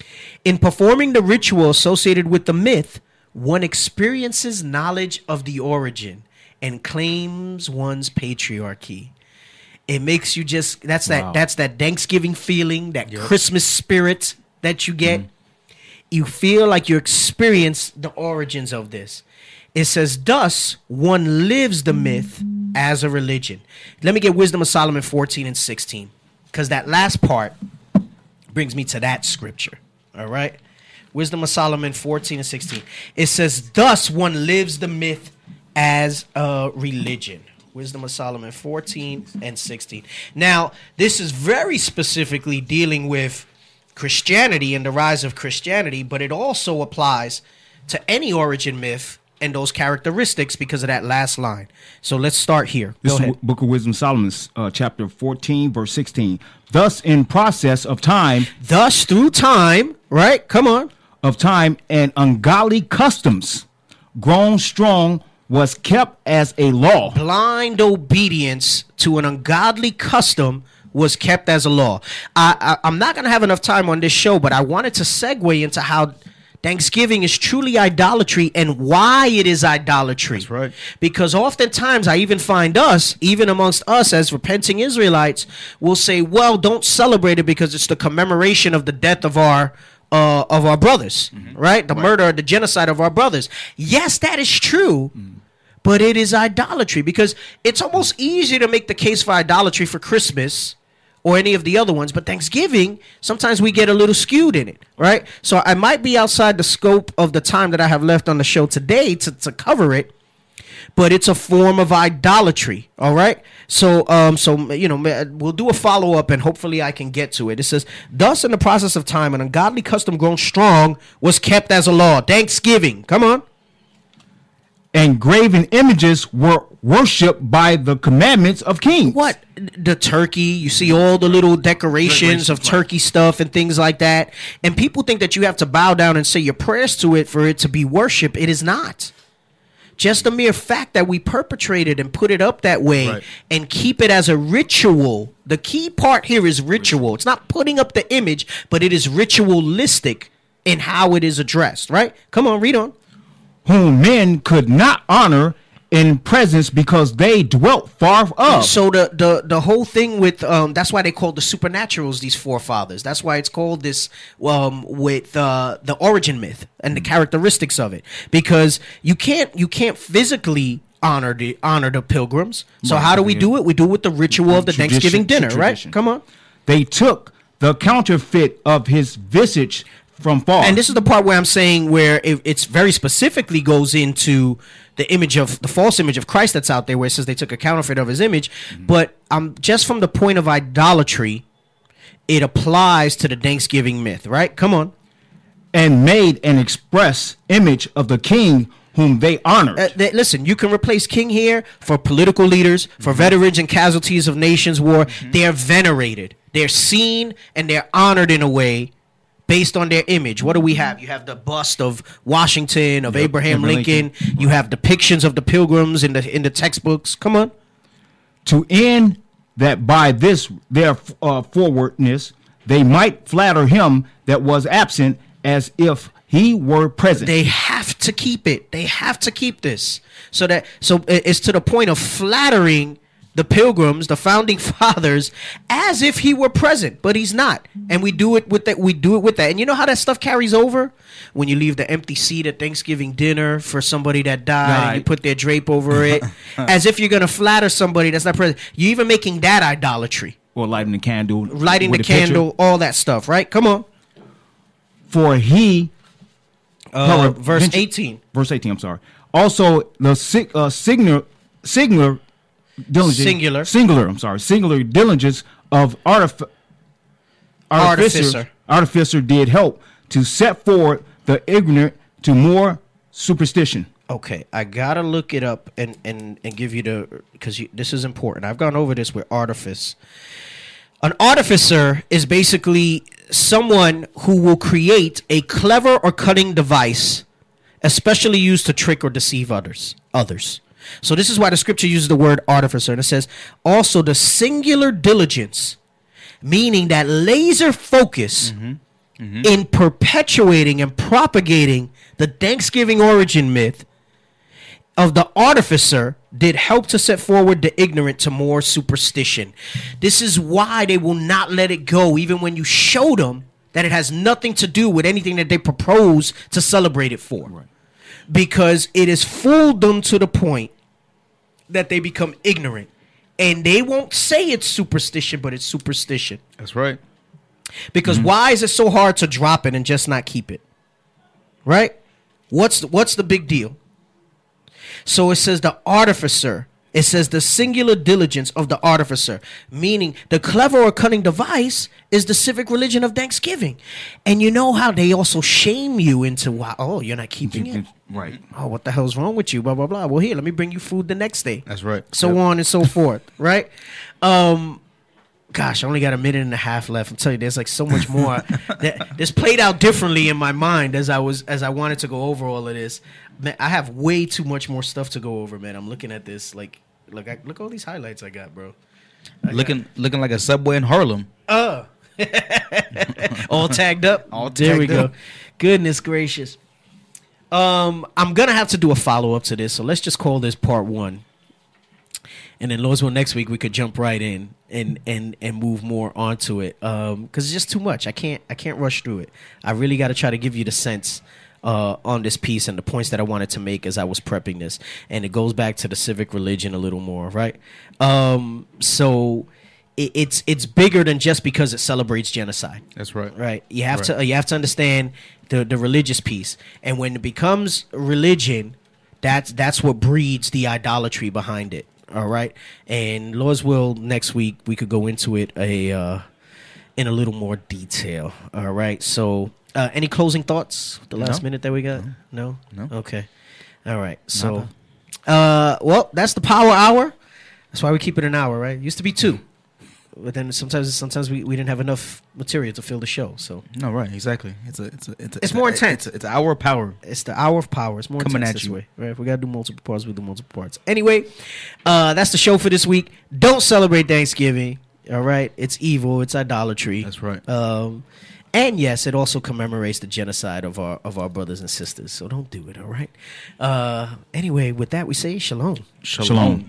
In performing the ritual associated with the myth, one experiences knowledge of the origin and claims one's patriarchy. It makes you that's that Thanksgiving feeling, that Christmas spirit that you get. You feel like you experience the origins of this. It says, thus, one lives the myth as a religion. Let me get Wisdom of Solomon 14 and 16, because that last part brings me to that scripture. All right? Wisdom of Solomon 14 and 16. It says, thus, one lives the myth as a religion. Wisdom of Solomon 14 and 16. Now, this is very specifically dealing with Christianity and the rise of Christianity, but it also applies to any origin myth and those characteristics because of that last line. So let's start here. This Go is ahead. Book of Wisdom, Solomon, chapter 14, verse 16. Thus, in process of time, Thus, through time, right? Come on. and ungodly customs, grown strong, was kept as a law. Blind obedience to an ungodly custom was kept as a law. I'm not going to have enough time on this show, but I wanted to segue into how Thanksgiving is truly idolatry and why it is idolatry. That's right. Because oftentimes I even find even amongst us as repenting Israelites, will say, well, don't celebrate it because it's the commemoration of the death of our brothers, right? The murder, the genocide of our brothers. Yes, that is true. But it is idolatry because it's almost easier to make the case for idolatry for Christmas or any of the other ones, but Thanksgiving, sometimes we get a little skewed in it, right? So I might be outside the scope of the time that I have left on the show today to cover it, but it's a form of idolatry, all right? So we'll do a follow-up, and hopefully I can get to it. It says, thus in the process of time, an ungodly custom grown strong was kept as a law. Thanksgiving, come on. And graven images were worshipped by the commandments of kings. What? The turkey, you see all the little decorations of turkey stuff and things like that. And people think that you have to bow down and say your prayers to it for it to be worship. It is not. Just the mere fact that we perpetrate it and put it up that way and keep it as a ritual. The key part here is ritual. It's not putting up the image, but it is ritualistic in how it is addressed, right? Come on, read on. Whom men could not honor in presence because they dwelt far off. So the whole thing with that's why they called the supernaturals these forefathers. That's why it's called this with the origin myth and the characteristics of it, because you can't physically honor the pilgrims. So how do we do it? We do it with the ritual of the Thanksgiving dinner, right? Come on. They took the counterfeit of his visage from far. And this is the part where I'm saying where it's very specifically goes into the image of the false image of Christ that's out there, where it says they took a counterfeit of his image. But just from the point of idolatry, it applies to the Thanksgiving myth, right? Come on. And made an express image of the king whom they honored. Listen, you can replace king here for political leaders, for veterans and casualties of nations' war. They're venerated. They're seen and they're honored in a way based on their image. What do we have? You have the bust of Washington, of Abraham Lincoln. You have depictions of the pilgrims in the textbooks. Come on. To end that by this their forwardness, they might flatter him that was absent as if he were present. They have to keep it. They have to keep this. So it's to the point of flattering the pilgrims, the founding fathers, as if he were present, but he's not. And we do it with that. And you know how that stuff carries over? When you leave the empty seat at Thanksgiving dinner for somebody that died, and you put their drape over it, as if you're going to flatter somebody that's not present. You're even making that idolatry. Or lighting the candle. Lighting the candle, all that stuff, right? Come on. For he... verse 18. Verse 18, I'm sorry. Also, the singular diligence of artificer did help to set forward the ignorant to more superstition. Okay, I gotta look it up and give you because this is important. I've gone over this with artifice. An artificer is basically someone who will create a clever or cunning device, especially used to trick or deceive others. So this is why the scripture uses the word artificer. And it says, also the singular diligence, meaning that laser focus in perpetuating and propagating the Thanksgiving origin myth of the artificer did help to set forward the ignorant to more superstition. This is why they will not let it go, even when you show them that it has nothing to do with anything that they propose to celebrate it for. Right. Because it has fooled them to the point that they become ignorant. And they won't say it's superstition, but it's superstition. That's right. Because why is it so hard to drop it and just not keep it? Right? What's the big deal? So it says the artificer. It says the singular diligence of the artificer, meaning the clever or cunning device is the civic religion of Thanksgiving. And you know how they also shame you into, you're not keeping it? Right. Oh, what the hell's wrong with you? Blah, blah, blah. Well, here, let me bring you food the next day. That's right. So on and so forth, right? Gosh, I only got a minute and a half left. I'm telling you, there's like so much more. This played out differently in my mind as I wanted to go over all of this. Man, I have way too much more stuff to go over, man. I'm looking at this like look all these highlights I got, bro. Looking like a subway in Harlem. All tagged up. There we go. Goodness gracious. I'm gonna have to do a follow-up to this, so let's just call this part 1. And then Lord's will next week we could jump right in and move more onto it. Because it's just too much. I can't rush through it. I really gotta try to give you the sense on this piece and the points that I wanted to make as I was prepping this. And it goes back to the civic religion a little more, right? So it's bigger than just because it celebrates genocide. That's right. Right. You have to understand the religious piece, and when it becomes religion, that's what breeds the idolatry behind it. All right. And Lord's will, next week we could go into it in a little more detail. All right. So, any closing thoughts? The last minute that we got? No. Okay. All right. So, well, that's the Power Hour. That's why we keep it an hour, right? It used to be 2. But then sometimes we didn't have enough material to fill the show. So no, right, exactly. It's more intense. It's an hour of power. It's the hour of power. It's more coming intense at this you. way, right? If we gotta do multiple parts, we do multiple parts. Anyway, that's the show for this week. Don't celebrate Thanksgiving. All right, it's evil. It's idolatry. That's right. And yes, it also commemorates the genocide of our brothers and sisters. So don't do it. All right. Anyway, with that, we say shalom. Shalom.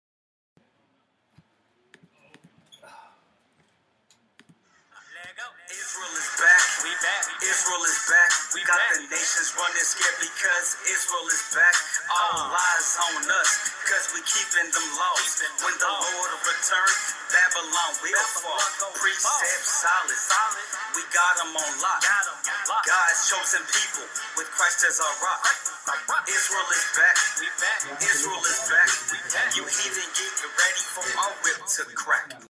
Israel is back. We got the nations running scared because Israel is back. All lies on us because we keeping them laws. When the Lord return, Babylon will fall. Precepts solid. We got them on lock. God's chosen people with Christ as our rock. Israel is back. Israel is back. You heathen, get ready for our whip to crack.